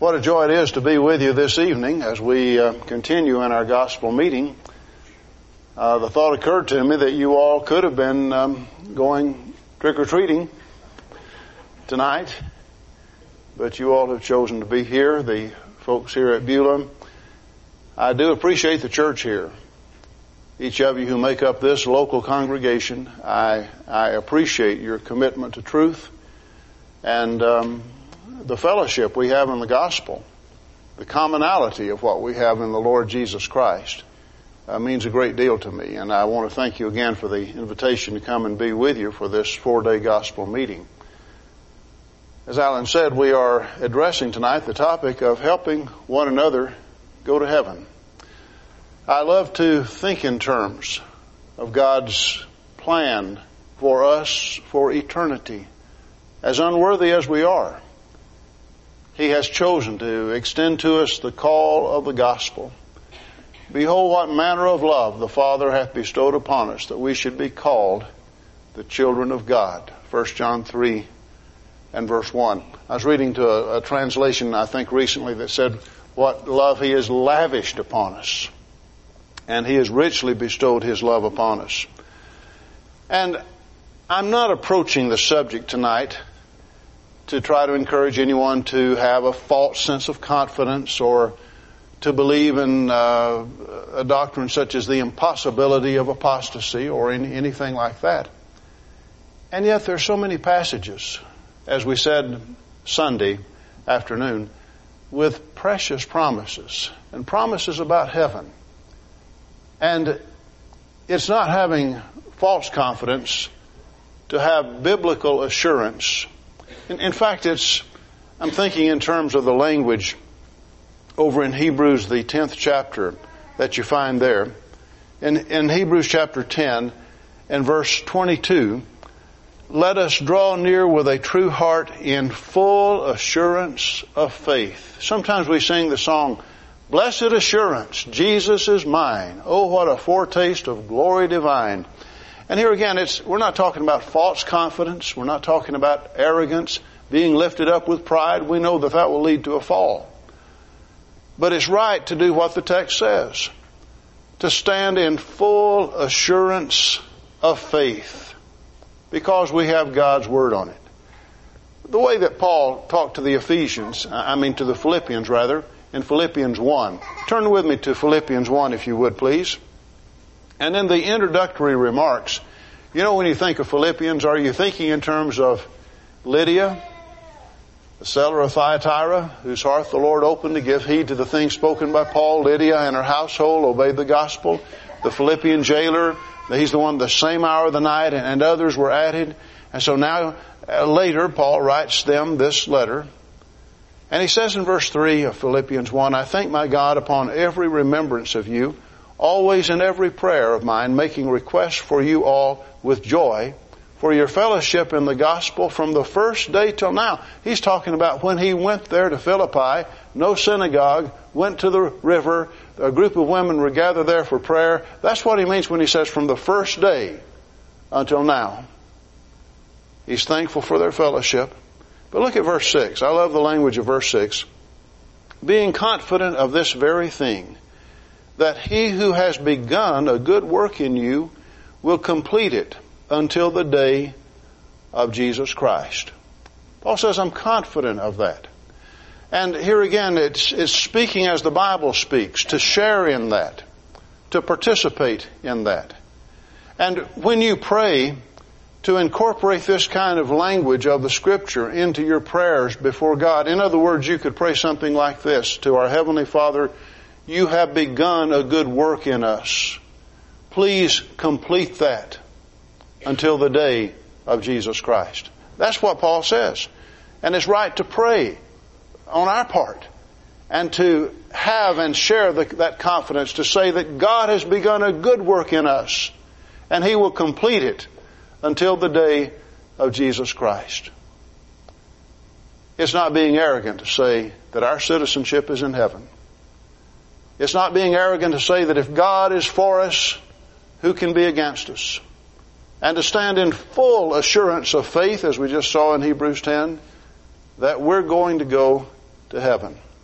What a joy it is to be with you this evening as we continue in our gospel meeting. The thought occurred to me that you all could have been going trick-or-treating tonight, but you all have chosen to be here, the folks here at Beulah. I do appreciate the church here. Each of you who make up this local congregation, I appreciate your commitment to truth and the fellowship we have in the gospel, the commonality of what we have in the Lord Jesus Christ means a great deal to me. And I want to thank you again for the invitation to come and be with you for this 4-day gospel meeting. As Alan said, we are addressing tonight the topic of helping one another go to heaven. I love to think in terms of God's plan for us for eternity. As unworthy as we are, He has chosen to extend to us the call of the gospel. Behold, what manner of love the Father hath bestowed upon us, that we should be called the children of God. 1 John 3 and verse 1. I was reading to a translation, I think, recently that said, what love He has lavished upon us. And He has richly bestowed His love upon us. And I'm not approaching the subject tonight to try to encourage anyone to have a false sense of confidence or to believe in a doctrine such as the impossibility of apostasy or anything like that. And yet there are so many passages, as we said Sunday afternoon, with precious promises and promises about heaven. And it's not having false confidence to have biblical assurance. In fact, I'm thinking in terms of the language over in Hebrews, the 10th chapter that you find there. In Hebrews chapter 10 and verse 22, let us draw near with a true heart in full assurance of faith. Sometimes we sing the song, Blessed Assurance, Jesus is mine. Oh, what a foretaste of glory divine. And here again, we're not talking about false confidence. We're not talking about arrogance, being lifted up with pride. We know that will lead to a fall. But it's right to do what the text says, to stand in full assurance of faith, because we have God's Word on it. The way that Paul talked to the Philippians rather, in Philippians 1. Turn with me to Philippians 1 if you would, please. And in the introductory remarks, when you think of Philippians, are you thinking in terms of Lydia, the seller of Thyatira, whose heart the Lord opened to give heed to the things spoken by Paul? Lydia and her household obeyed the gospel. The Philippian jailer, he's the one the same hour of the night, and others were added. And so now, later, Paul writes them this letter. And he says in verse 3 of Philippians 1, I thank my God upon every remembrance of you, always in every prayer of mine, making request for you all with joy, for your fellowship in the gospel from the first day till now. He's talking about when he went there to Philippi, no synagogue, went to the river, a group of women were gathered there for prayer. That's what he means when he says from the first day until now. He's thankful for their fellowship. But look at verse 6. I love the language of verse 6. Being confident of this very thing, that he who has begun a good work in you will complete it until the day of Jesus Christ. Paul says, I'm confident of that. And here again, it's speaking as the Bible speaks, to share in that, to participate in that. And when you pray, to incorporate this kind of language of the Scripture into your prayers before God. In other words, you could pray something like this to our Heavenly Father, you have begun a good work in us. Please complete that until the day of Jesus Christ. That's what Paul says. And it's right to pray on our part and to have and share that confidence, to say that God has begun a good work in us and He will complete it until the day of Jesus Christ. It's not being arrogant to say that our citizenship is in heaven. It's not being arrogant to say that if God is for us, who can be against us? And to stand in full assurance of faith, as we just saw in Hebrews 10, that we're going to go to heaven.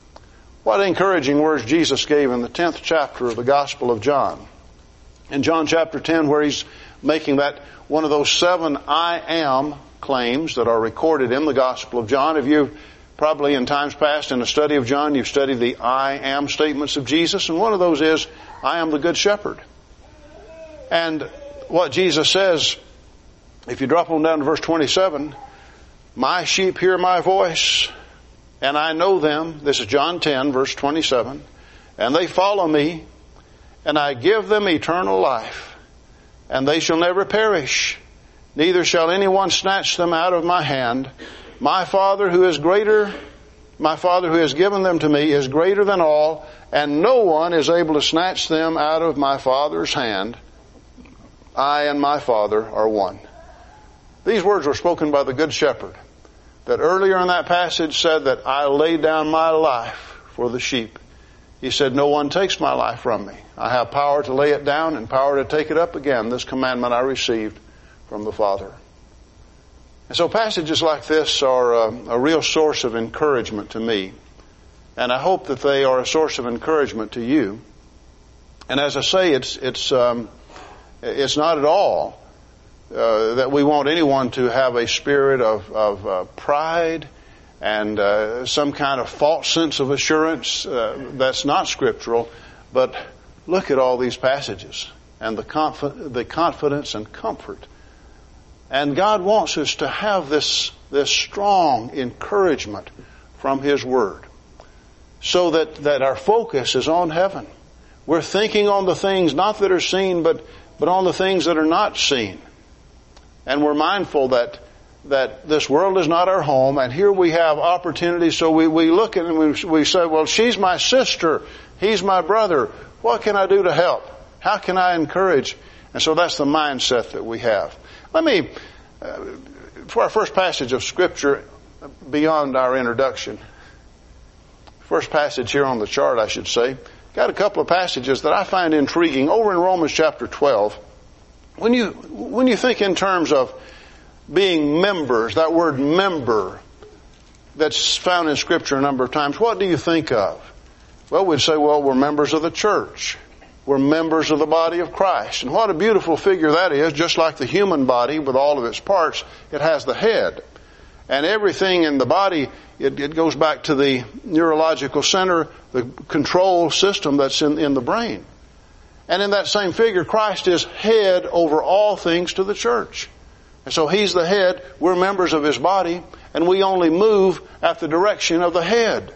What encouraging words Jesus gave in the 10th chapter of the Gospel of John. In John chapter 10, where he's making that one of those 7 I am claims that are recorded in the Gospel of John. If you've probably in times past in a study of John, you've studied the I am statements of Jesus, and one of those is, I am the Good Shepherd. And what Jesus says, if you drop on down to verse 27, my sheep hear my voice, and I know them. This is John 10, verse 27. And they follow me, and I give them eternal life, and they shall never perish, neither shall anyone snatch them out of my hand. My Father who has given them to me is greater than all, and no one is able to snatch them out of my Father's hand. I and my Father are one. These words were spoken by the Good Shepherd, that earlier in that passage said that I lay down my life for the sheep. He said, no one takes my life from me. I have power to lay it down and power to take it up again. This commandment I received from the Father. And so passages like this are a real source of encouragement to me. And I hope that they are a source of encouragement to you. And as I say, it's not at all that we want anyone to have a spirit of pride and some kind of false sense of assurance. That's not scriptural. But look at all these passages and the confidence and comfort. And God wants us to have this strong encouragement from His Word, so that our focus is on heaven. We're thinking on the things not that are seen, but on the things that are not seen. And we're mindful that this world is not our home, and here we have opportunities. So we look at it and we say, well, she's my sister, he's my brother. What can I do to help? How can I encourage? And so that's the mindset that we have. Let me, for our first passage of Scripture, beyond our introduction, first passage here on the chart, I should say, got a couple of passages that I find intriguing over in Romans chapter 12. When you think in terms of being members, that word member that's found in Scripture a number of times, what do you think of? Well, we'd say, well, we're members of the church. We're members of the body of Christ. And what a beautiful figure that is. Just like the human body with all of its parts, it has the head. And everything in the body, it goes back to the neurological center, the control system that's in the brain. And in that same figure, Christ is head over all things to the church. And so He's the head, we're members of His body, and we only move at the direction of the head.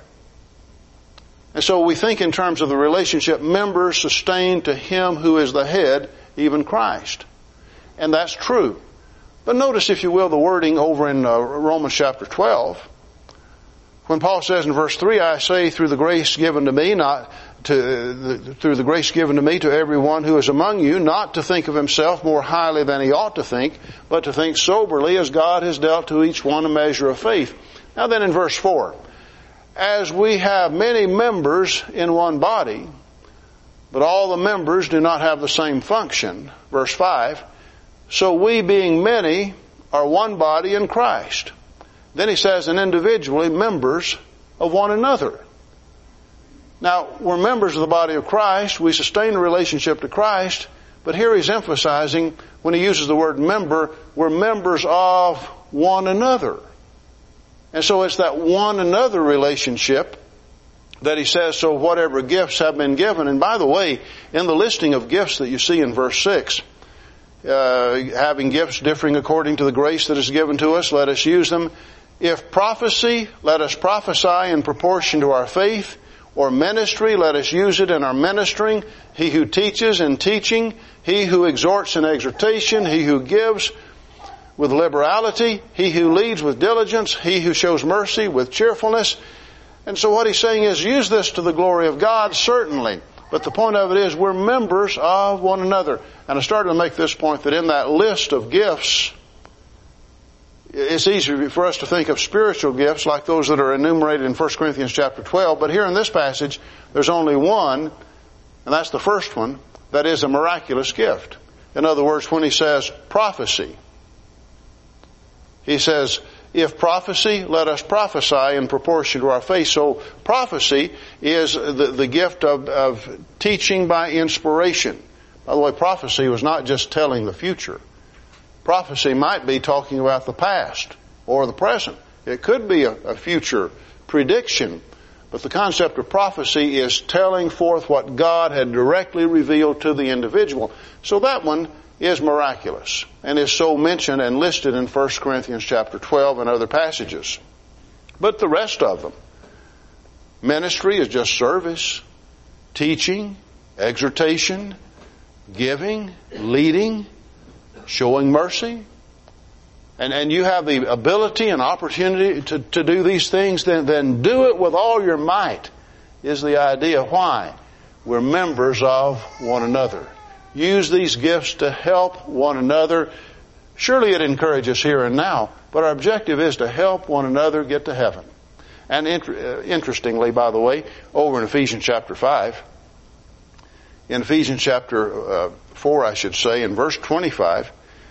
And so we think in terms of the relationship, members sustained to Him who is the head, even Christ. And that's true. But notice, if you will, the wording over in Romans chapter 12. When Paul says in verse 3, I say through the grace given to me, through the grace given to me to everyone who is among you, not to think of himself more highly than he ought to think, but to think soberly as God has dealt to each one a measure of faith. Now then in verse 4, as we have many members in one body, but all the members do not have the same function. Verse 5, so we being many are one body in Christ. Then he says, and individually members of one another. Now, we're members of the body of Christ. We sustain a relationship to Christ. But here he's emphasizing, when he uses the word member, we're members of one another. And so it's that one another relationship that he says, so whatever gifts have been given. And by the way, in the listing of gifts that you see in verse 6, having gifts differing according to the grace that is given to us, let us use them. If prophecy, let us prophesy in proportion to our faith. Or ministry, let us use it in our ministering. He who teaches in teaching. He who exhorts in exhortation. He who gives with liberality. He who leads with diligence. He who shows mercy with cheerfulness. And so what he's saying is, use this to the glory of God, certainly. But the point of it is, we're members of one another. And I started to make this point, that in that list of gifts, it's easy for us to think of spiritual gifts like those that are enumerated in 1 Corinthians chapter 12. But here in this passage, there's only one, and that's the first one, that is a miraculous gift. In other words, when he says prophecy, he says, If prophecy, let us prophesy in proportion to our faith. So prophecy is the gift of teaching by inspiration. By the way, prophecy was not just telling the future. Prophecy might be talking about the past or the present. It could be a future prediction. But the concept of prophecy is telling forth what God had directly revealed to the individual. So that one is miraculous and is so mentioned and listed in 1 Corinthians chapter 12 and other passages. But the rest of them, ministry is just service, teaching, exhortation, giving, leading, showing mercy. And you have the ability and opportunity to do these things, then do it with all your might, is the idea. Why? We're members of one another. Use these gifts to help one another. Surely it encourages here and now, but our objective is to help one another get to heaven. And interestingly, by the way, over in Ephesians chapter 5, in Ephesians chapter 4, I should say, in verse 25,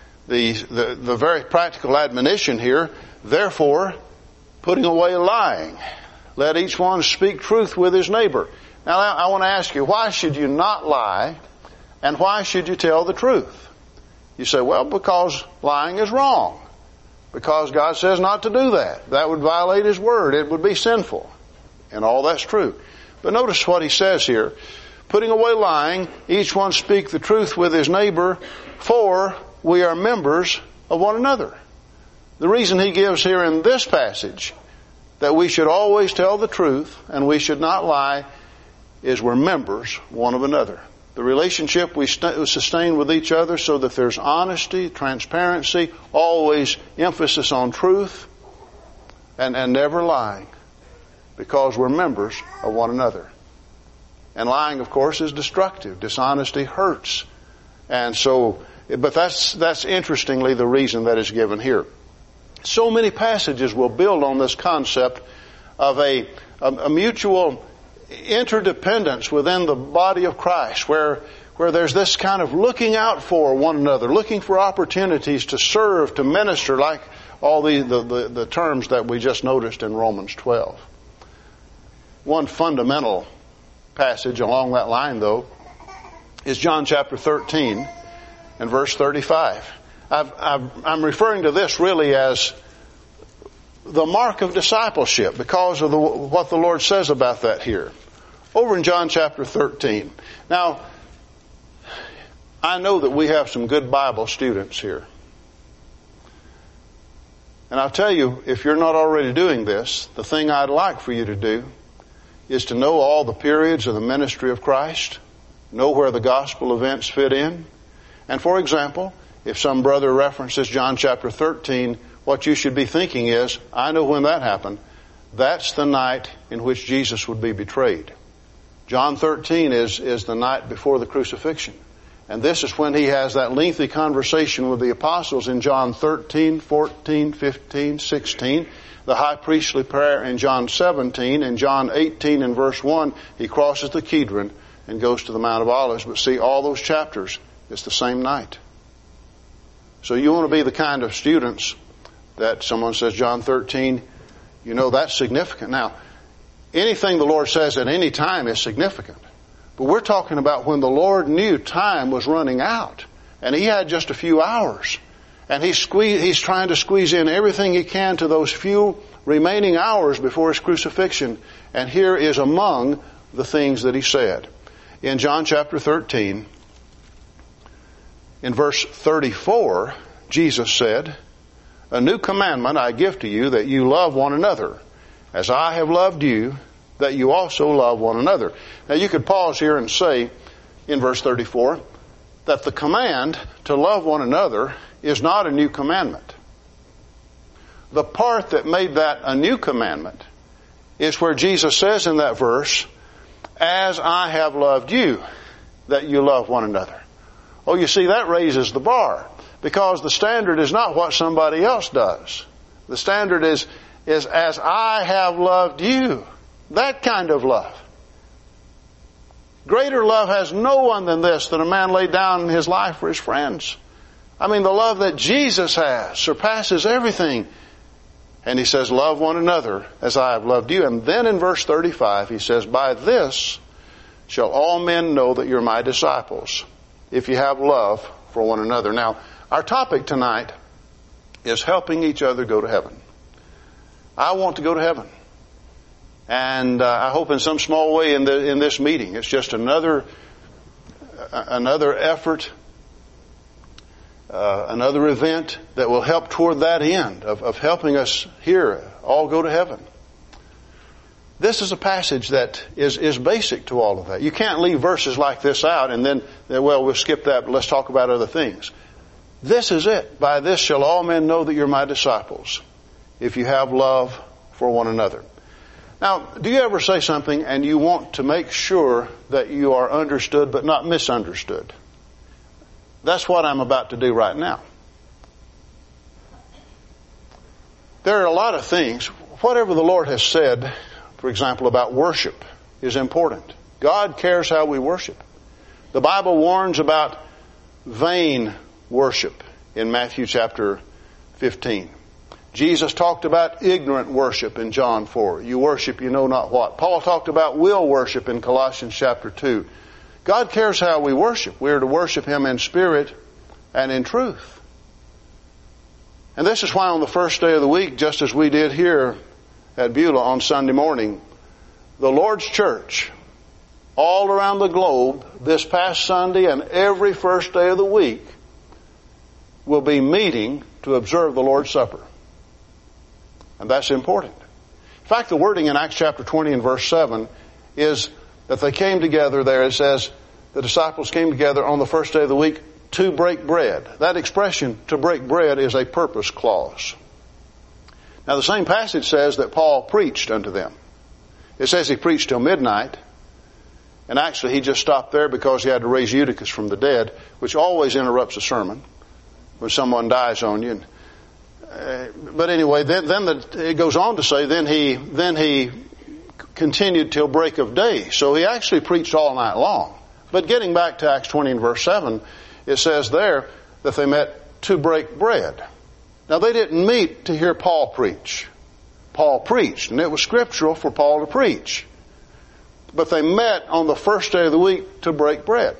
the very practical admonition here, therefore, putting away lying, let each one speak truth with his neighbor. Now, I want to ask you, why should you not lie, and why should you tell the truth? You say, well, because lying is wrong. Because God says not to do that. That would violate His Word. It would be sinful. And all that's true. But notice what He says here. Putting away lying, each one speak the truth with his neighbor, for we are members of one another. The reason he gives here in this passage that we should always tell the truth and we should not lie is we're members one of another. The relationship we sustain with each other so that there's honesty, transparency, always emphasis on truth and never lying, because we're members of one another. And lying, of course, is destructive. Dishonesty hurts. And so, but that's interestingly the reason that is given here. So many passages will build on this concept of a mutual interdependence within the body of Christ, where there's this kind of looking out for one another, looking for opportunities to serve, to minister, like all the terms that we just noticed in Romans 12. One fundamental passage along that line, though, is John chapter 13 and verse 35. I'm referring to this really as the mark of discipleship because of what the Lord says about that here. Over in John chapter 13. Now, I know that we have some good Bible students here. And I'll tell you, if you're not already doing this, the thing I'd like for you to do is to know all the periods of the ministry of Christ, know where the gospel events fit in. And for example, if some brother references John chapter 13, what you should be thinking is, I know when that happened. That's the night in which Jesus would be betrayed. John 13 is the night before the crucifixion. And this is when he has that lengthy conversation with the apostles in John 13, 14, 15, 16. The high priestly prayer in John 17. In John 18 and verse 1, he crosses the Kidron and goes to the Mount of Olives. But see, all those chapters, it's the same night. So you want to be the kind of students that someone says John 13, you know that's significant. Now, anything the Lord says at any time is significant. But we're talking about when the Lord knew time was running out. And He had just a few hours. And He's trying to squeeze in everything He can to those few remaining hours before His crucifixion. And here is among the things that He said. In John chapter 13, in verse 34, Jesus said, "A new commandment I give to you, that you love one another. As I have loved you, that you also love one another." Now you could pause here and say, in verse 34, that the command to love one another is not a new commandment. The part that made that a new commandment is where Jesus says in that verse, "As I have loved you, that you love one another." Oh, you see, that raises the bar, because the standard is not what somebody else does. The standard is as I have loved you. That kind of love. Greater love has no one than this, that a man lay down his life for his friends. I mean, the love that Jesus has surpasses everything. And he says, love one another as I have loved you. And then in verse 35, he says, by this shall all men know that you're my disciples, if you have love for one another. Now, our topic tonight is helping each other go to heaven. I want to go to heaven. And I hope in some small way in this meeting, it's just another effort, another event that will help toward that end of helping us here all go to heaven. This is a passage that is basic to all of that. You can't leave verses like this out and then, well, we'll skip that, but let's talk about other things. This is it. By this shall all men know that you're my disciples, if you have love for one another. Now, do you ever say something and you want to make sure that you are understood but not misunderstood? That's what I'm about to do right now. There are a lot of things. Whatever the Lord has said, for example, about worship is important. God cares how we worship. The Bible warns about vain worship in Matthew chapter 15. Jesus talked about ignorant worship in John 4. You worship you know not what. Paul talked about will worship in Colossians chapter 2. God cares how we worship. We are to worship Him in spirit and in truth. And this is why on the first day of the week, just as we did here at Beulah on Sunday morning, the Lord's church all around the globe this past Sunday and every first day of the week will be meeting to observe the Lord's Supper. And that's important. In fact, the wording in Acts chapter 20 and verse 7 is that they came together there. It says the disciples came together on the first day of the week to break bread. That expression, to break bread, is a purpose clause. Now the same passage says that Paul preached unto them. It says he preached till midnight. And actually he just stopped there because he had to raise Eutychus from the dead, which always interrupts a sermon when someone dies on you. But anyway, then it goes on to say, then he continued till break of day. So he actually preached all night long. But getting back to Acts 20 and verse 7, it says there that they met to break bread. Now they didn't meet to hear Paul preach. Paul preached, and it was scriptural for Paul to preach. But they met on the first day of the week to break bread.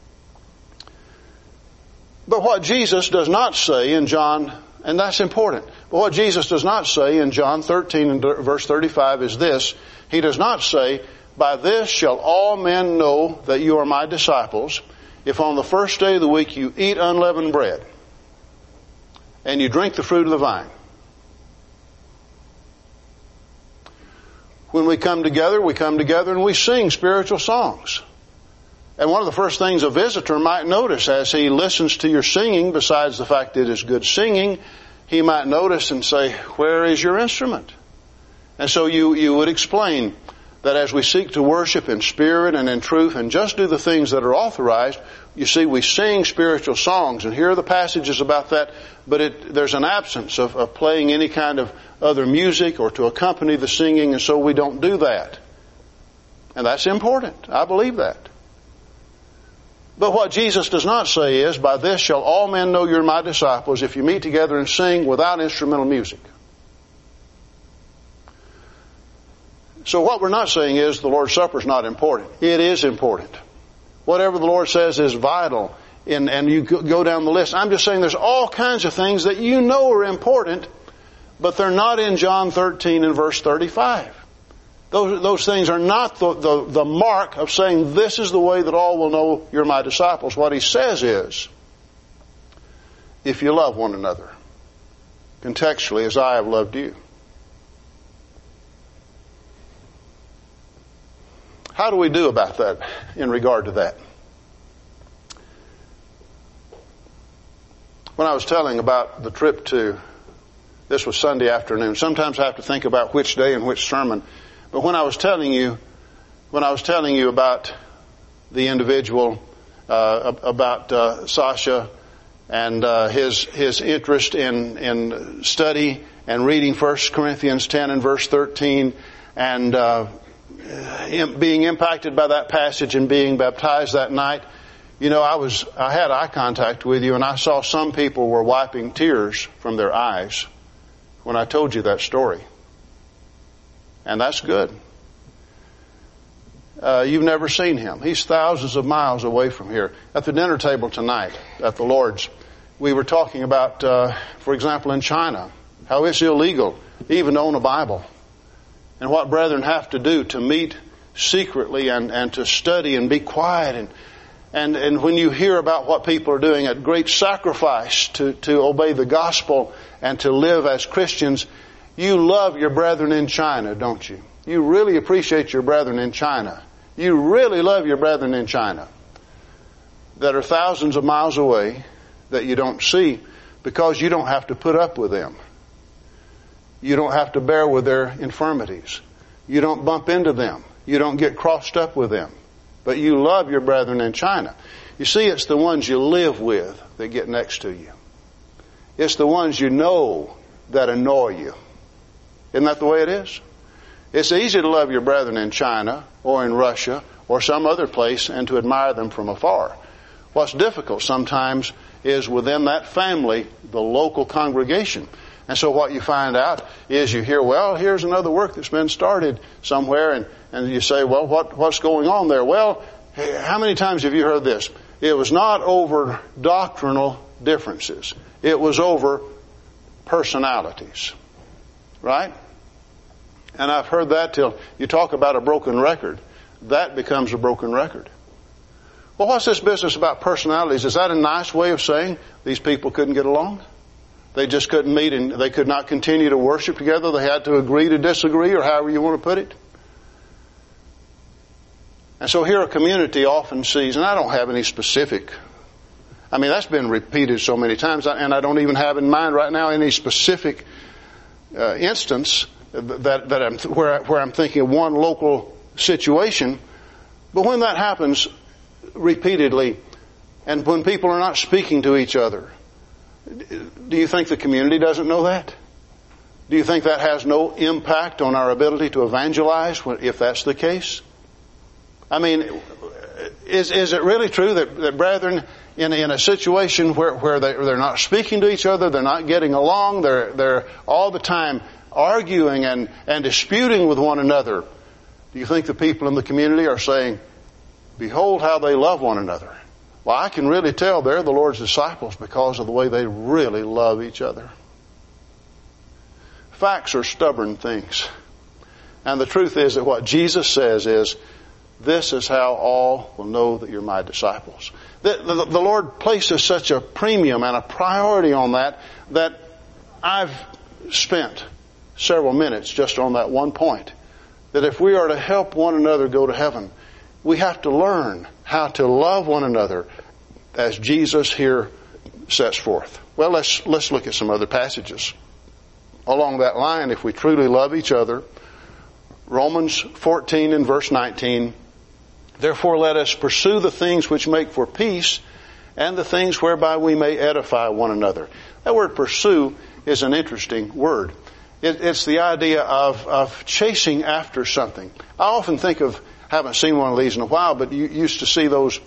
But what Jesus does not say in John, and that's important, but what Jesus does not say in John 13 and verse 35 is this. He does not say, by this shall all men know that you are my disciples, if on the first day of the week you eat unleavened bread and you drink the fruit of the vine. When we come together and we sing spiritual songs. And one of the first things a visitor might notice as he listens to your singing, besides the fact that it is good singing, he might notice and say, where is your instrument? And so you would explain that as we seek to worship in spirit and in truth and just do the things that are authorized, you see, we sing spiritual songs. And here are the passages about that, but there's an absence of playing any kind of other music or to accompany the singing, and so we don't do that. And that's important. I believe that. But what Jesus does not say is, by this shall all men know you're my disciples, if you meet together and sing without instrumental music. So what we're not saying is the Lord's Supper is not important. It is important. Whatever the Lord says is vital. And you go down the list. I'm just saying there's all kinds of things that you know are important, but they're not in John 13 and verse 35. Those things are not the mark of saying this is the way that all will know you're my disciples. What he says is, if you love one another, contextually as I have loved you. How do we do about that in regard to that? When I was telling about the trip this was Sunday afternoon. Sometimes I have to think about which day and which sermon. But when I was telling you about the individual, about Sasha and his interest in study and reading 1 Corinthians 10 and verse 13 and being impacted by that passage and being baptized that night, you know, I had eye contact with you, and I saw some people were wiping tears from their eyes when I told you that story. And that's good. You've never seen him. He's thousands of miles away from here. At the dinner table tonight at the Lord's, we were talking about, for example, in China, how it's illegal even to own a Bible. And what brethren have to do to meet secretly and to study and be quiet. And when you hear about what people are doing at great sacrifice to obey the gospel and to live as Christians, you love your brethren in China, don't you? You really appreciate your brethren in China. You really love your brethren in China that are thousands of miles away that you don't see because you don't have to put up with them. You don't have to bear with their infirmities. You don't bump into them. You don't get crossed up with them. But you love your brethren in China. You see, it's the ones you live with that get next to you. It's the ones you know that annoy you. Isn't that the way it is? It's easy to love your brethren in China or in Russia or some other place and to admire them from afar. What's difficult sometimes is within that family, the local congregation. And so what you find out is you hear, well, here's another work that's been started somewhere, and you say, well, what's going on there? Well, how many times have you heard this? It was not over doctrinal differences. It was over personalities. Right? And I've heard that till you talk about a broken record. That becomes a broken record. Well, what's this business about personalities? Is that a nice way of saying these people couldn't get along? They just couldn't meet and they could not continue to worship together. They had to agree to disagree, or however you want to put it. And so here a community often sees, and I don't have any specific, I mean, that's been repeated so many times, and I don't even have in mind right now any specific instance where I'm thinking of one local situation. But when that happens repeatedly, and when people are not speaking to each other, do you think the community doesn't know that? Do you think that has no impact on our ability to evangelize if that's the case? I mean, is it really true that brethren in a situation where they're not speaking to each other, they're not getting along, they're all the time arguing and disputing with one another, do you think the people in the community are saying, behold how they love one another? Well, I can really tell they're the Lord's disciples because of the way they really love each other. Facts are stubborn things. And the truth is that what Jesus says is, this is how all will know that you're my disciples. The Lord places such a premium and a priority on that I've spent several minutes just on that one point. That if we are to help one another go to heaven, we have to learn how to love one another as Jesus here sets forth. Well, let's look at some other passages along that line. If we truly love each other, Romans 14 and verse 19, therefore let us pursue the things which make for peace and the things whereby we may edify one another. That word pursue is an interesting word. It's the idea of chasing after something. I often think of, haven't seen one of these in a while, but you used to see those,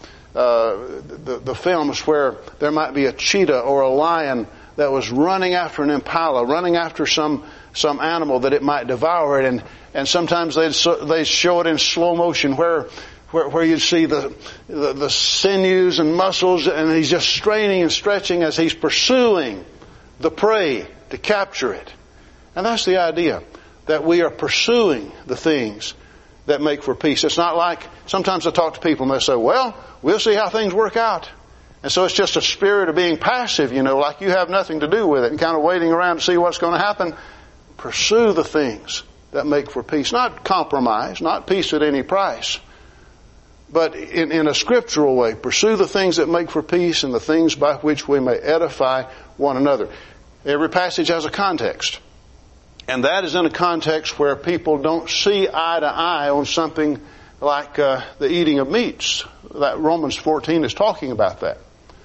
the films where there might be a cheetah or a lion that was running after an impala, running after some animal that it might devour it, and sometimes they'd show it in slow motion where you'd see the sinews and muscles, and he's just straining and stretching as he's pursuing the prey to capture it. And that's the idea, that we are pursuing the things that make for peace. It's not like, sometimes I talk to people and they say, well, we'll see how things work out. And so it's just a spirit of being passive, like you have nothing to do with it and kind of waiting around to see what's going to happen. Pursue the things that make for peace. Not compromise, not peace at any price. But in a scriptural way, pursue the things that make for peace and the things by which we may edify one another. Every passage has a context. And that is in a context where people don't see eye to eye on something like the eating of meats. That Romans 14 is talking about that.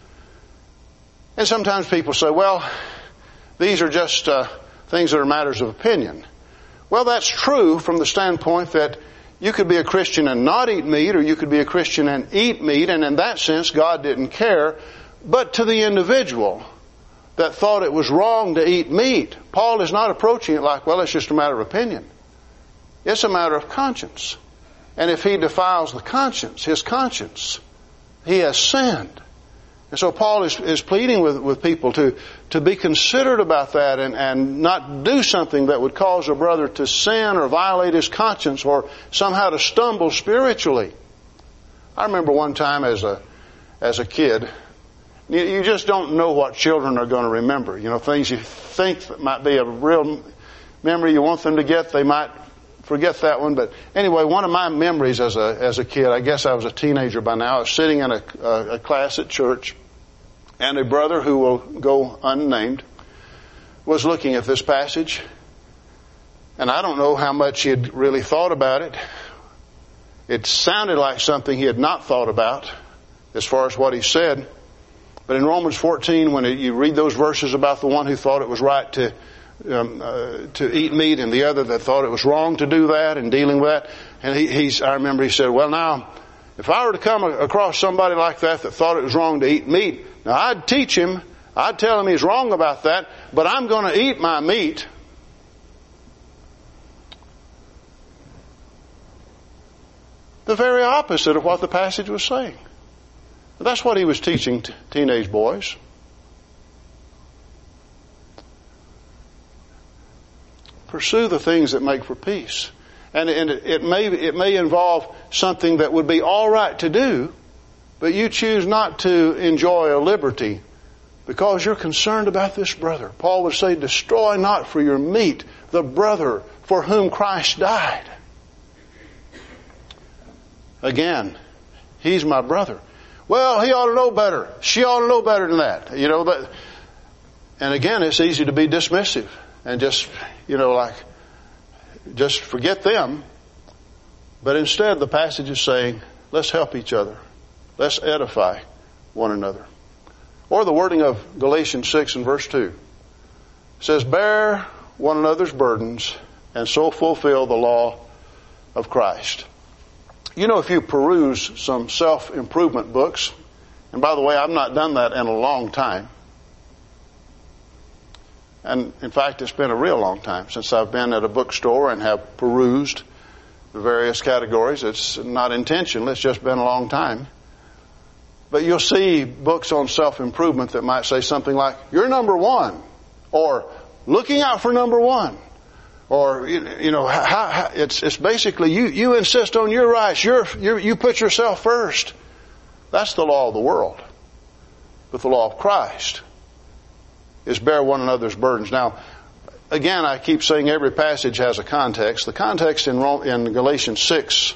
And sometimes people say, well, these are just things that are matters of opinion. Well, that's true from the standpoint that you could be a Christian and not eat meat, or you could be a Christian and eat meat, and in that sense God didn't care. But to the individual, that thought it was wrong to eat meat. Paul is not approaching it like, well, it's just a matter of opinion. It's a matter of conscience. And if he defiles the conscience, his conscience, he has sinned. And so Paul is pleading with people to be considerate about that and not do something that would cause a brother to sin or violate his conscience or somehow to stumble spiritually. I remember one time as a kid, you just don't know what children are going to remember. You know, things you think that might be a real memory you want them to get, they might forget that one. But anyway, one of my memories as a kid, I guess I was a teenager by now, I was sitting in a class at church, and a brother who will go unnamed was looking at this passage. And I don't know how much he had really thought about it. It sounded like something he had not thought about as far as what he said. But in Romans 14, when you read those verses about the one who thought it was right to eat meat and the other that thought it was wrong to do that and dealing with that, and I remember he said, well, now, if I were to come across somebody like that thought it was wrong to eat meat, now I'd teach him, I'd tell him he's wrong about that, but I'm going to eat my meat. The very opposite of what the passage was saying. That's what he was teaching teenage boys. Pursue the things that make for peace. And it may involve something that would be all right to do, but you choose not to enjoy a liberty because you're concerned about this brother. Paul would say, destroy not for your meat the brother for whom Christ died. Again, he's my brother. Well, he ought to know better. She ought to know better than that. You know, and again, it's easy to be dismissive and just, just forget them. But instead, the passage is saying, let's help each other. Let's edify one another. Or the wording of Galatians 6 and verse 2. It says, bear one another's burdens and so fulfill the law of Christ. You know, if you peruse some self-improvement books, and by the way, I've not done that in a long time. And in fact, it's been a real long time since I've been at a bookstore and have perused the various categories. It's not intentional, it's just been a long time. But you'll see books on self-improvement that might say something like, you're number one, or looking out for number one. Or, it's basically you insist on your rights. You put yourself first. That's the law of the world. But the law of Christ is bear one another's burdens. Now, again, I keep saying every passage has a context. The context in Galatians 6,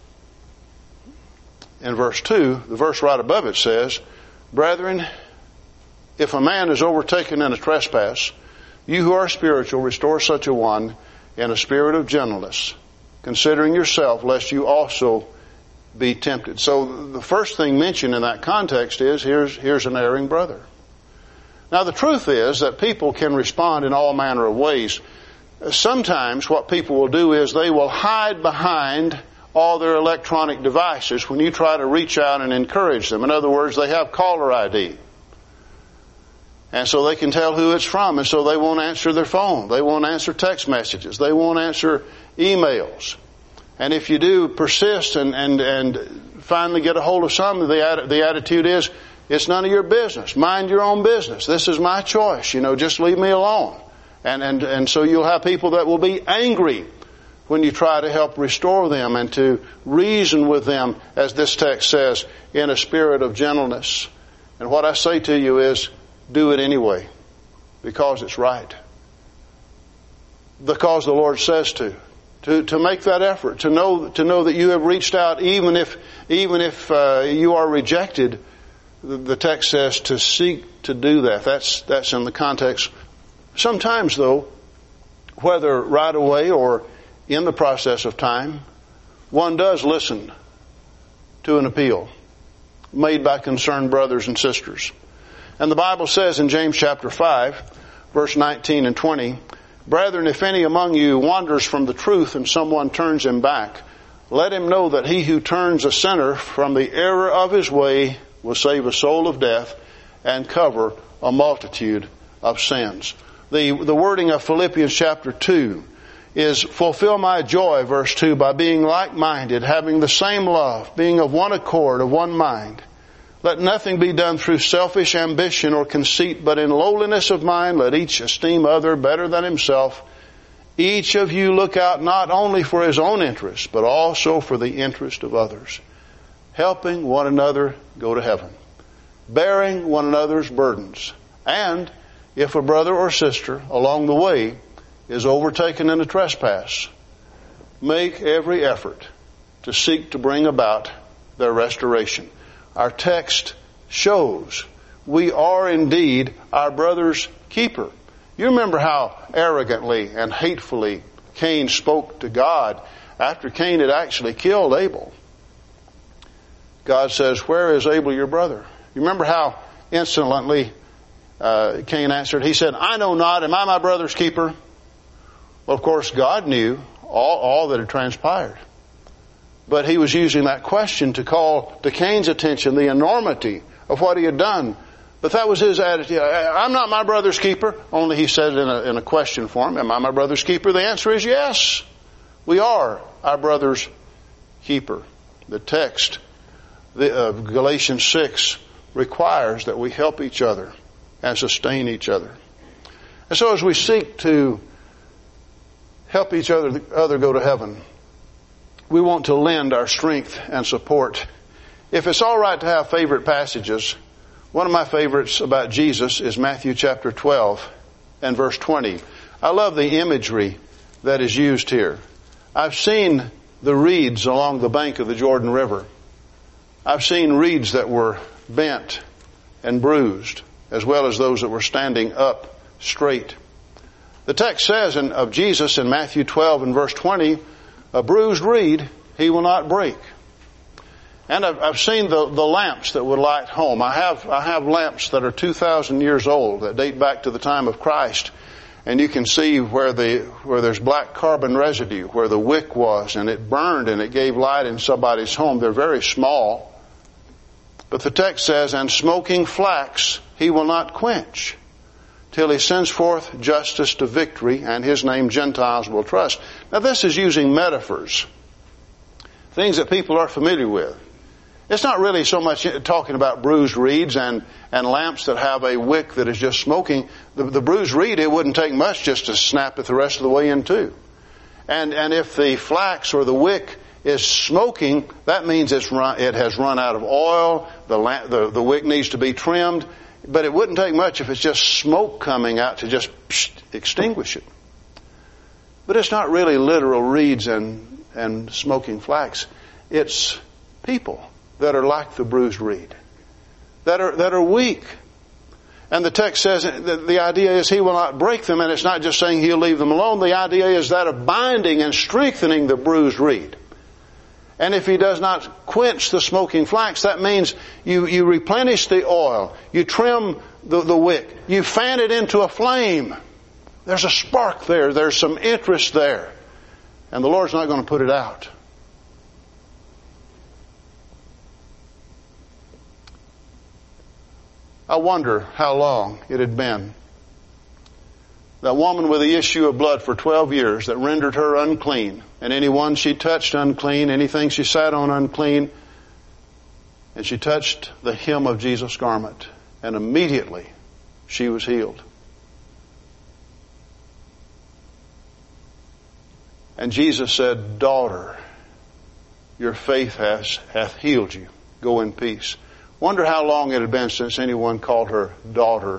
in verse 2, the verse right above it says, brethren, if a man is overtaken in a trespass, you who are spiritual, restore such a one in a spirit of gentleness, considering yourself, lest you also be tempted. So the first thing mentioned in that context is, here's an erring brother. Now the truth is that people can respond in all manner of ways. Sometimes what people will do is they will hide behind all their electronic devices when you try to reach out and encourage them. In other words, they have caller ID. And so they can tell who it's from, and so they won't answer their phone. They won't answer text messages. They won't answer emails. And if you do persist and finally get a hold of some, the attitude is, it's none of your business. Mind your own business. This is my choice. Just leave me alone. And so you'll have people that will be angry when you try to help restore them and to reason with them, as this text says, in a spirit of gentleness. And what I say to you is, do it anyway, because it's right. Because the Lord says to make that effort, to know that you have reached out, even if you are rejected. The text says to seek to do that. That's in the context. Sometimes, though, whether right away or in the process of time, one does listen to an appeal made by concerned brothers and sisters. And the Bible says in James chapter 5, verse 19 and 20, brethren, if any among you wanders from the truth and someone turns him back, let him know that he who turns a sinner from the error of his way will save a soul of death and cover a multitude of sins. The wording of Philippians chapter 2 is, fulfill my joy, verse 2, by being like-minded, having the same love, being of one accord, of one mind. Let nothing be done through selfish ambition or conceit, but in lowliness of mind let each esteem other better than himself. Each of you look out not only for his own interest, but also for the interest of others. Helping one another go to heaven. Bearing one another's burdens. And if a brother or sister along the way is overtaken in a trespass, make every effort to seek to bring about their restoration. Our text shows we are indeed our brother's keeper. You remember how arrogantly and hatefully Cain spoke to God after Cain had actually killed Abel. God says, where is Abel your brother? You remember how insolently Cain answered? He said, I know not. Am I my brother's keeper? Well, of course, God knew all that had transpired. But he was using that question to call to Cain's attention the enormity of what he had done. But that was his attitude. I'm not my brother's keeper. Only he said it in a question form. Am I my brother's keeper? The answer is yes. We are our brother's keeper. The text of Galatians 6 requires that we help each other and sustain each other. And so as we seek to help each other go to heaven, we want to lend our strength and support. If it's all right to have favorite passages, one of my favorites about Jesus is Matthew chapter 12 and verse 20. I love the imagery that is used here. I've seen the reeds along the bank of the Jordan River. I've seen reeds that were bent and bruised, as well as those that were standing up straight. The text says of Jesus in Matthew 12 and verse 20, a bruised reed he will not break. And I've seen the lamps that would light home. I have lamps that are 2,000 years old that date back to the time of Christ. And you can see where there's black carbon residue, where the wick was, and it burned and it gave light in somebody's home. They're very small. But the text says, and smoking flax he will not quench, till he sends forth justice to victory, and his name Gentiles will trust. Now this is using metaphors, things that people are familiar with. It's not really so much talking about bruised reeds and lamps that have a wick that is just smoking. The bruised reed, it wouldn't take much just to snap it the rest of the way in two. And if the flax or the wick is smoking, that means it has run out of oil. The wick needs to be trimmed. But it wouldn't take much if it's just smoke coming out to just extinguish it. But it's not really literal reeds and smoking flax. It's people that are like the bruised reed, that are weak. And the text says that the idea is he will not break them, and it's not just saying he'll leave them alone. The idea is that of binding and strengthening the bruised reed. And if he does not quench the smoking flax, that means you replenish the oil, you trim the wick, you fan it into a flame. There's a spark there, there's some interest there. And the Lord's not going to put it out. I wonder how long it had been. That woman with the issue of blood for 12 years that rendered her unclean. And anyone she touched unclean, anything she sat on unclean. And she touched the hem of Jesus' garment. And immediately she was healed. And Jesus said, daughter, your faith hath healed you. Go in peace. Wonder how long it had been since anyone called her daughter.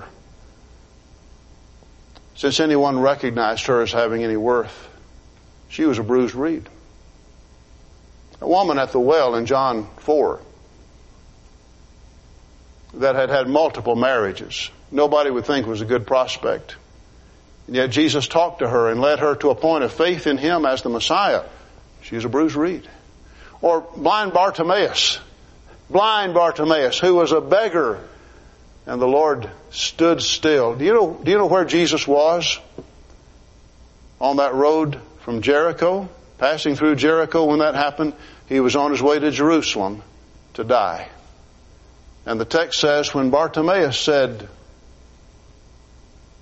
Since anyone recognized her as having any worth. She was a bruised reed. A woman at the well in John 4 that had had multiple marriages. Nobody would think was a good prospect. And yet Jesus talked to her and led her to a point of faith in Him as the Messiah. She was a bruised reed. Or blind Bartimaeus, who was a beggar, and the Lord stood still. Do you know where Jesus was? On that road from Jericho, passing through Jericho when that happened, He was on His way to Jerusalem to die. And the text says when Bartimaeus said,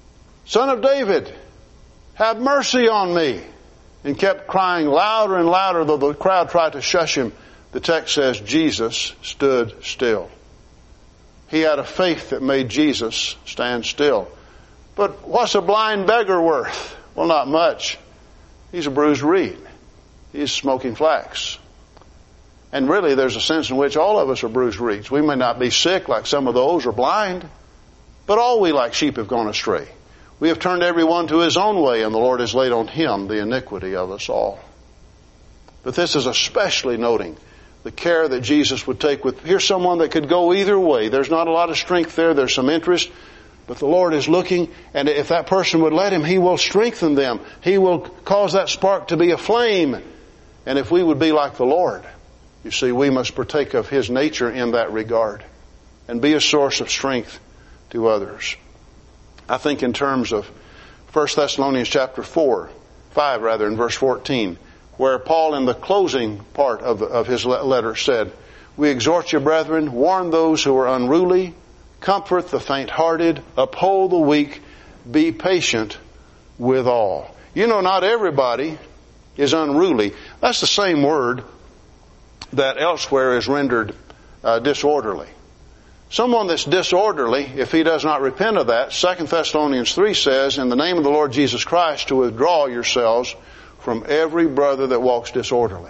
Son of David, have mercy on me. And kept crying louder and louder, though the crowd tried to shush him. The text says Jesus stood still. He had a faith that made Jesus stand still. But what's a blind beggar worth? Well, not much. He's a bruised reed. He's smoking flax. And really, there's a sense in which all of us are bruised reeds. We may not be sick like some of those or blind, but all we like sheep have gone astray. We have turned everyone to his own way, and the Lord has laid on him the iniquity of us all. But this is especially noting the care that Jesus would take with, here's someone that could go either way. There's not a lot of strength there. There's some interest. But the Lord is looking, and if that person would let him, He will strengthen them. He will cause that spark to be a flame. And if we would be like the Lord, you see, we must partake of His nature in that regard and be a source of strength to others. I think in terms of 1 Thessalonians chapter 5 in verse 14, where Paul in the closing part of his letter said, we exhort you, brethren, warn those who are unruly, comfort the faint-hearted, uphold the weak, be patient with all. You know, not everybody is unruly. That's the same word that elsewhere is rendered disorderly. Someone that's disorderly, if he does not repent of that, 2 Thessalonians 3 says, in the name of the Lord Jesus Christ, to withdraw yourselves from every brother that walks disorderly.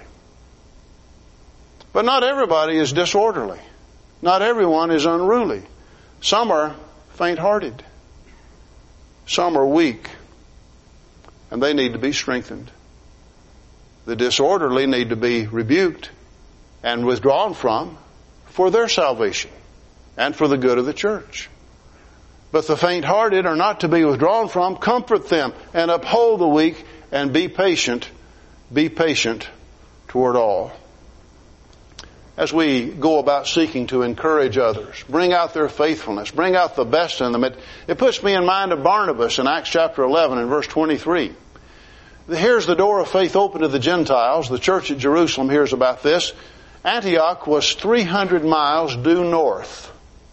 But not everybody is disorderly. Not everyone is unruly. Some are faint-hearted. Some are weak. And they need to be strengthened. The disorderly need to be rebuked and withdrawn from for their salvation and for the good of the church. But the faint-hearted are not to be withdrawn from. Comfort them and uphold the weak and be patient toward all. As we go about seeking to encourage others, bring out their faithfulness, bring out the best in them, it puts me in mind of Barnabas in Acts chapter 11 and verse 23. Here's the door of faith open to the Gentiles. The church at Jerusalem hears about this. Antioch was 300 miles due north,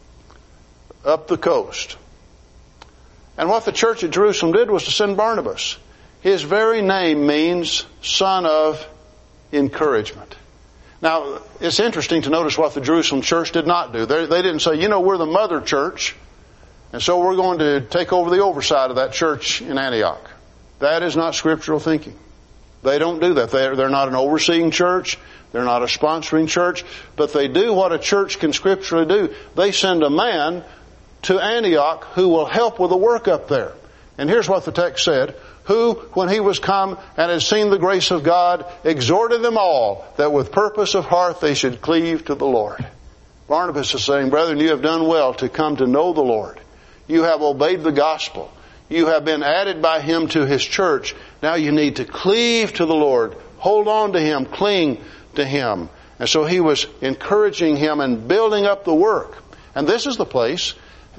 up the coast. And what the church at Jerusalem did was to send Barnabas. His very name means son of encouragement. Now, it's interesting to notice what the Jerusalem church did not do. They didn't say, you know, we're the mother church, and so we're going to take over the oversight of that church in Antioch. That is not scriptural thinking. They don't do that. They're not an overseeing church. They're not a sponsoring church. But they do what a church can scripturally do. They send a man to Antioch who will help with the work up there. And here's what the text said. Who, when he was come and had seen the grace of God, exhorted them all that with purpose of heart they should cleave to the Lord. Barnabas is saying, brethren, you have done well to come to know the Lord. You have obeyed the gospel. You have been added by Him to His church. Now you need to cleave to the Lord. Hold on to Him. Cling to Him. And so he was encouraging him and building up the work. And this is the place.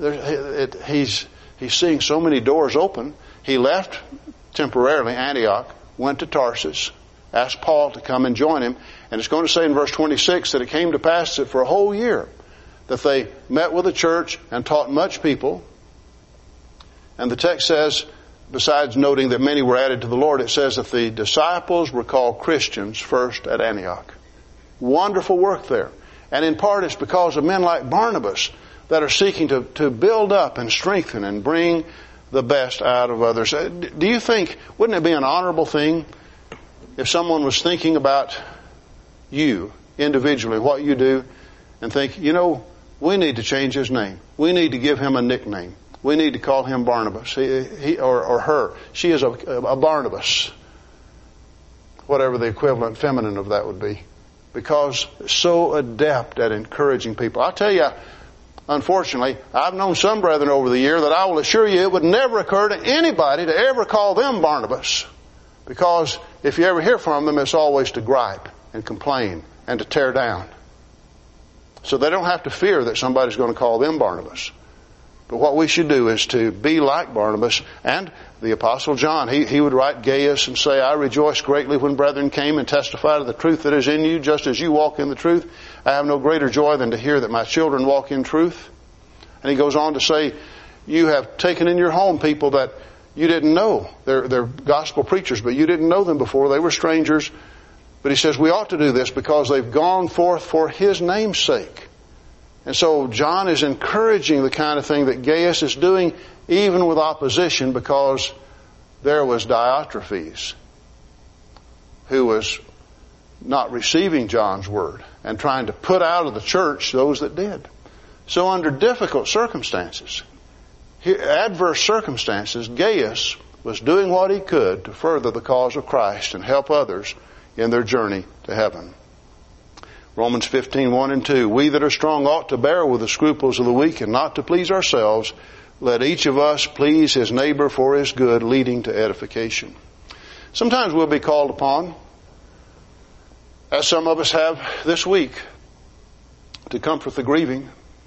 He's seeing so many doors open. He left temporarily Antioch, went to Tarsus, asked Paul to come and join him. And it's going to say in verse 26 that it came to pass that for a whole year that they met with the church and taught much people. And the text says, besides noting that many were added to the Lord, it says that the disciples were called Christians first at Antioch. Wonderful work there. And in part it's because of men like Barnabas that are seeking to build up and strengthen and bring the best out of others. Do you think, wouldn't it be an honorable thing if someone was thinking about you individually, what you do, and think, you know, we need to change his name. We need to give him a nickname. We need to call him Barnabas, he or her. She is a Barnabas, whatever the equivalent feminine of that would be, because so adept at encouraging people. I tell you, unfortunately, I've known some brethren over the year that I will assure you it would never occur to anybody to ever call them Barnabas, because if you ever hear from them, it's always to gripe and complain and to tear down. So they don't have to fear that somebody's going to call them Barnabas. But what we should do is to be like Barnabas. And the Apostle John, he would write Gaius and say, I rejoice greatly when brethren came and testified of the truth that is in you, just as you walk in the truth. I have no greater joy than to hear that my children walk in truth. And he goes on to say, you have taken in your home people that you didn't know. They're gospel preachers, but you didn't know them before. They were strangers. But he says we ought to do this because they've gone forth for His name's sake. And so John is encouraging the kind of thing that Gaius is doing, even with opposition, because there was Diotrephes, who was not receiving John's word and trying to put out of the church those that did. So under difficult circumstances, adverse circumstances, Gaius was doing what he could to further the cause of Christ and help others in their journey to heaven. Romans 15:1 and 2, we that are strong ought to bear with the scruples of the weak and not to please ourselves. Let each of us please his neighbor for his good, leading to edification. Sometimes we'll be called upon, as some of us have this week, to comfort the grieving.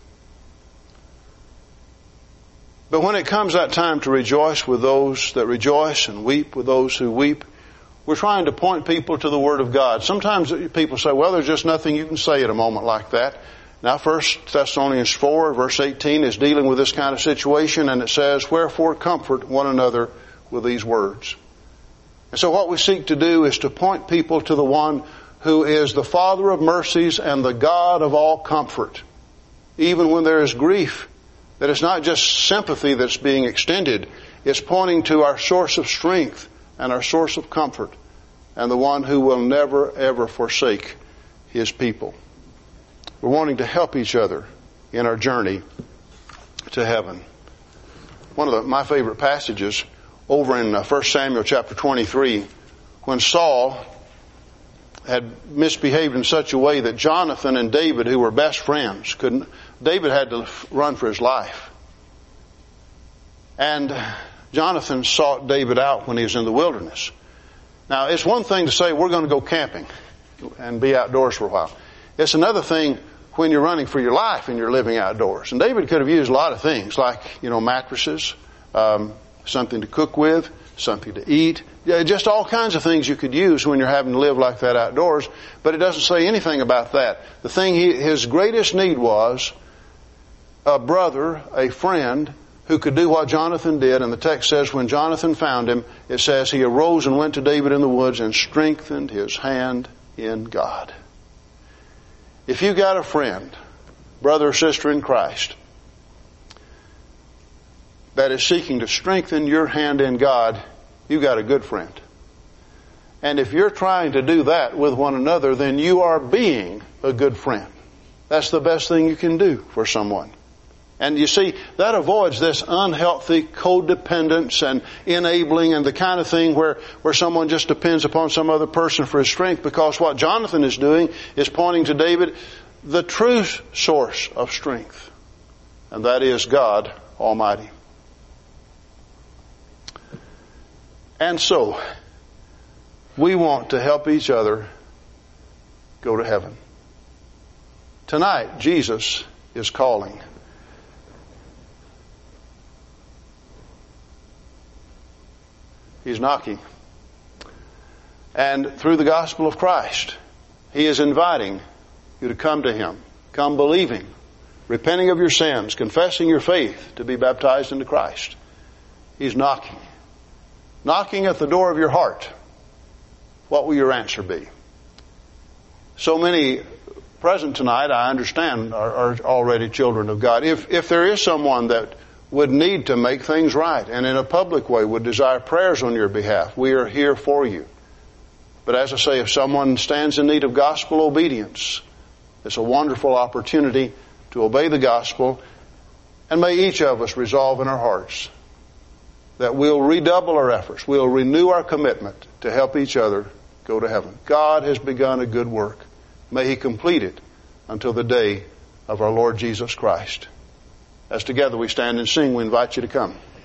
But when it comes that time to rejoice with those that rejoice and weep with those who weep, we're trying to point people to the Word of God. Sometimes people say, well, there's just nothing you can say at a moment like that. Now 1 Thessalonians 4, verse 18 is dealing with this kind of situation, and it says, wherefore comfort one another with these words. And so what we seek to do is to point people to the one who is the Father of mercies and the God of all comfort. Even when there is grief, that it's not just sympathy that's being extended, it's pointing to our source of strength and our source of comfort, and the one who will never, ever forsake His people. We're wanting to help each other in our journey to heaven. One of my favorite passages over in 1 Samuel chapter 23, when Saul had misbehaved in such a way that Jonathan and David, who were best friends, David had to run for his life. And Jonathan sought David out when he was in the wilderness. Now, it's one thing to say, we're going to go camping and be outdoors for a while. It's another thing when you're running for your life and you're living outdoors. And David could have used a lot of things, like, mattresses, something to cook with, something to eat. Just all kinds of things you could use when you're having to live like that outdoors. But it doesn't say anything about that. The thing his greatest need was a brother, a friend, who could do what Jonathan did. And the text says when Jonathan found him, it says he arose and went to David in the woods and strengthened his hand in God. If you got a friend, brother or sister in Christ, that is seeking to strengthen your hand in God, you got a good friend. And if you're trying to do that with one another, then you are being a good friend. That's the best thing you can do for someone. And you see, that avoids this unhealthy codependence and enabling and the kind of thing where someone just depends upon some other person for his strength, because what Jonathan is doing is pointing to David the true source of strength, and that is God Almighty. And so, we want to help each other go to heaven. Tonight, Jesus is calling. He's knocking. And through the gospel of Christ, He is inviting you to come to Him. Come believing, repenting of your sins, confessing your faith to be baptized into Christ. He's knocking. Knocking at the door of your heart. What will your answer be? So many present tonight, I understand, are already children of God. If there is someone that would need to make things right and in a public way would desire prayers on your behalf, we are here for you. But as I say, if someone stands in need of gospel obedience, it's a wonderful opportunity to obey the gospel. And may each of us resolve in our hearts that we'll redouble our efforts, we'll renew our commitment to help each other go to heaven. God has begun a good work. May He complete it until the day of our Lord Jesus Christ. As together we stand and sing, we invite you to come.